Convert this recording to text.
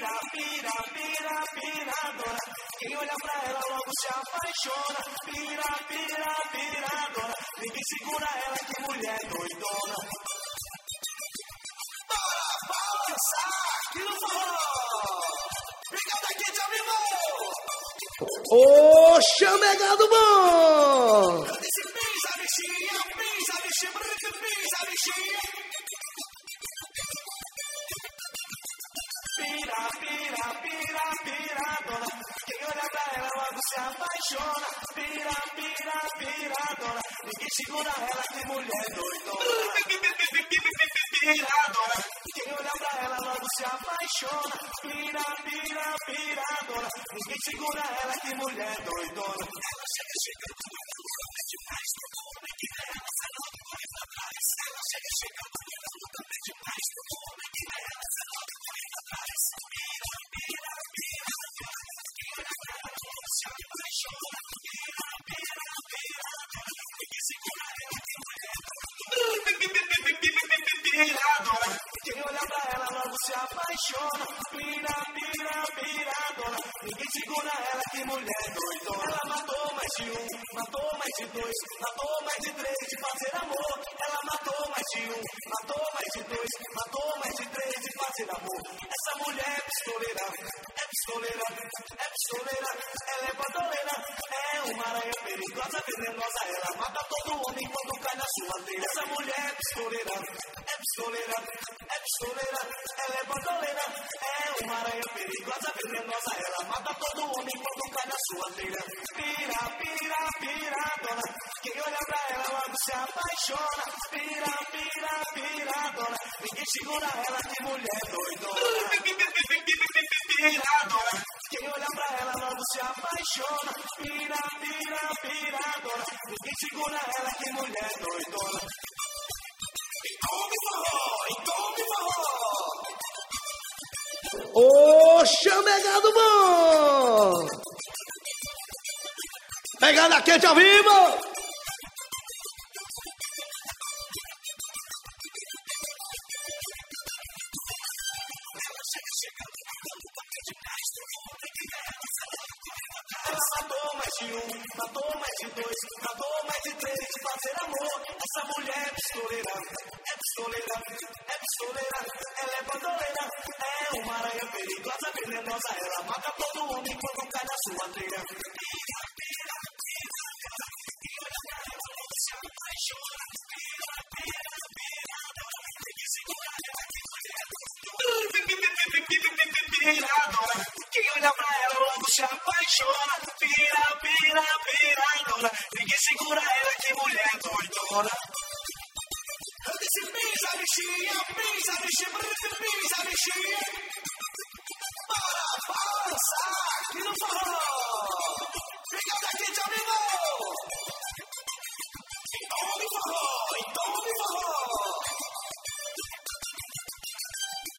piradona. Quem olha pra ela logo se apaixona. Piradona. Ninguém segura ela, que mulher doidona. Bora balançar aqui no forró. Brigada aqui de amigo. Ô, chamegado bom! Desse pisa, bichinha, branca, pisa, bichinha. Piradona. Quem olha pra ela logo se apaixona. Piradona. Ninguém segura ela, que mulher doidona. Piradona. Quem olha pra ela logo se apaixona. Piradona. Ninguém segura ela, que mulher doidona. Ela chega demais, todo homem que ela sai logo corre pra trás. Ela chega também demais, todo homem que ela sai logo corre pra trás. Quem olha pra ela logo se apaixona. Piradona. Ninguém segura ela, que mulher doidona. Quem olha pra ela logo se apaixona. Piradona. Ninguém segura ela, que mulher doidona. Ela matou mais de um, matou mais de dois, matou mais de três de fazer amor. Ela matou mais de um, matou mais de dois, matou mais de três de fazer amor. Essa mulher é pistoleira, ela é bandoleira, é uma aranha perigosa, venenosa. Ela mata todo homem quando cai na sua teia. Essa mulher é pistoleira, ela é bandoleira, é uma aranha perigosa, venenosa. Ela mata todo homem quando cai na sua teia. Piradona. Quem olha pra ela logo se apaixona. Piradona. Ninguém segura ela, que mulher doidona. Piradona. Quem olha pra ela logo se apaixona. Piradona. Ninguém segura ela, que mulher doidona. Então me forró. Ô, chamegado bom! Pegada quente ao vivo! Ela matou mais de um, matou mais de dois, matou mais de três de fazer amor. Essa mulher é pistoleira, ela é bandoleira, é uma aranha perigosa, venenosa. Ela mata todo homem quando cai na sua teia. Piradona. Quem olha pra ela logo se apaixona. Piradona. Ninguém segura ela, que mulher doidona. Desse pisa, bichinha, branca, pisa, bichinha.